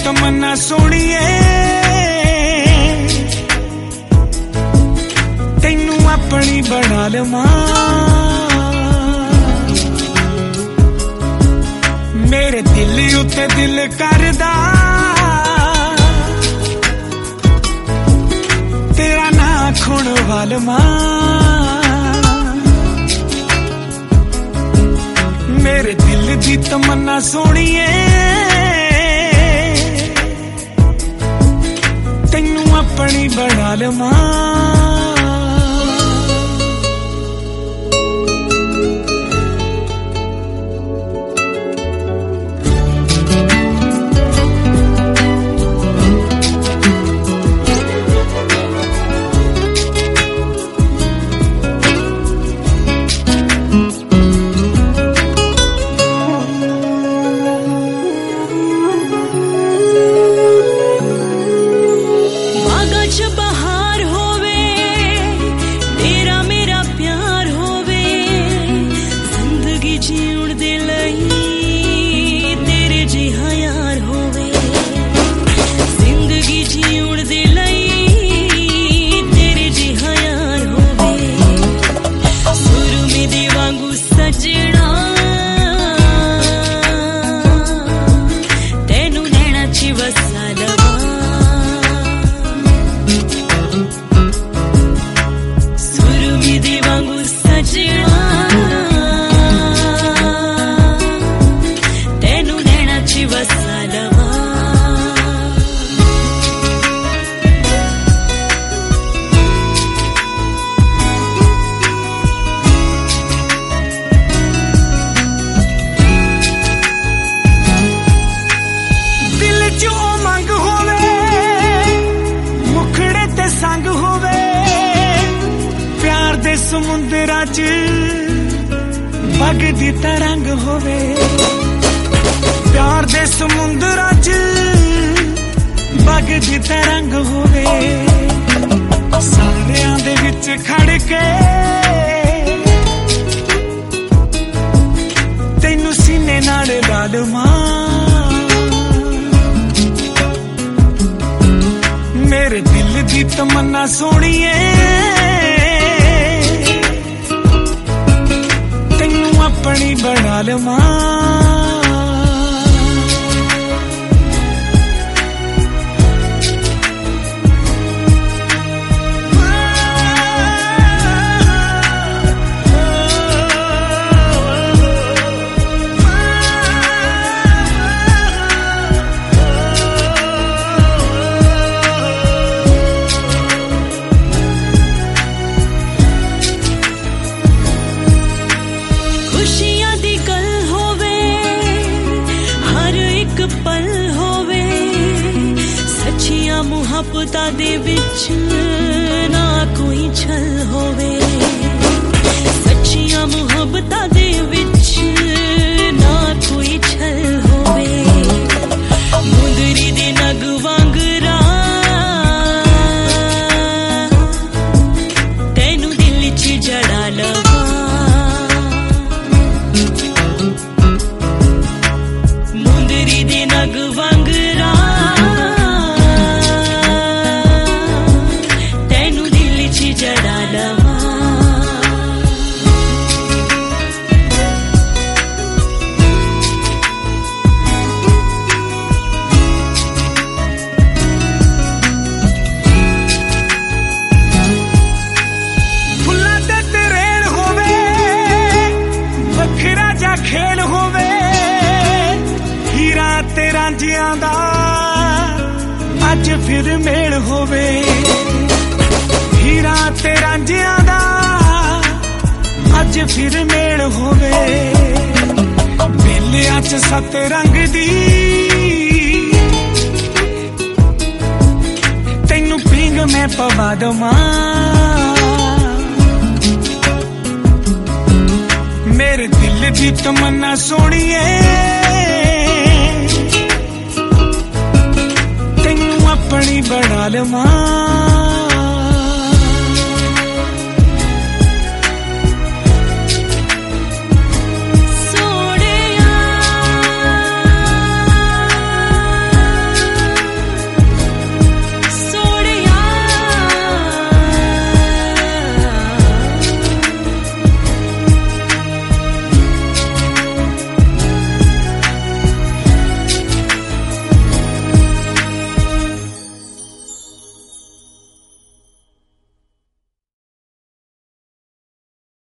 तमन्ना सोनिए तैनू अपनी बना लवां मेरे दिल उत्ते दिल करदा तेरा ना खुण वालवा मेरे दिल दी तमन्ना सोनिए तैनू अपनी बना लवां समुद्रा च बगदी तरंग होवे प्यार दे समुद्रा च बगदी तरंग होवे सारियां दे विच खड़ के तैनू सीने नाल ला लवां मेरे दिल दी तमन्ना सोनिए अपनी बना लवां मुहब्बता दे विच ना कोई छल होवे सच्चियां मुहब्बता दे विच ना कोई छल होवे मुंदरी दे नग वांगरा तैनू दिल च जड़ा लवां मुंदरी दे नग वांगरा जड़ा लवां फुल्लां ते तेरेल होवे वखरा जा खेल होवे हीरा ते रांझियां दा अज फिर मेल होवे हीरा ते रांझियां दा अज फिर मेल होवे बेलियां च सत रंग दी तैनू पींग मैं पवा दवां मेरे दिल दी तमन्ना सोनिए तैनू अपनी बना लवां